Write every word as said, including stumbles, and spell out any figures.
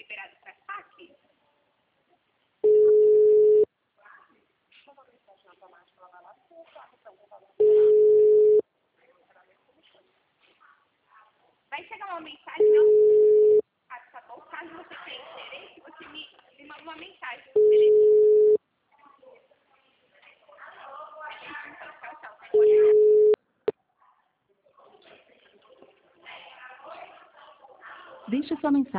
liberado para saque? Vai chegar uma mensagem, não? Ah, tá bom. Caso você tenha interesse, você me, me manda uma mensagem. Beleza? Tchau, tchau. Deixe sua mensagem.